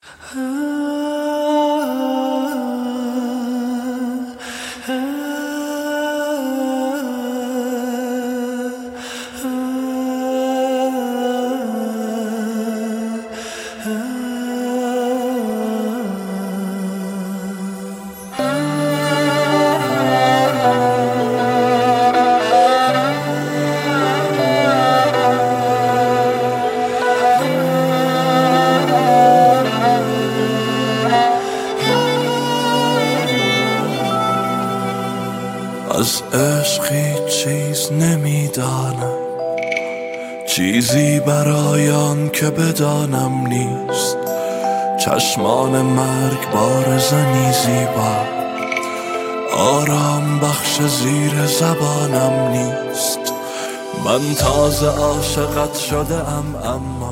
از عشق هیچ چیز نمیدانم، چیزی برای آن که بدانم نیست. چشمان مرگ بارزنی زیبا، آرام بخش زیر زبانم نیست. من تازه عاشقت شده ام، اما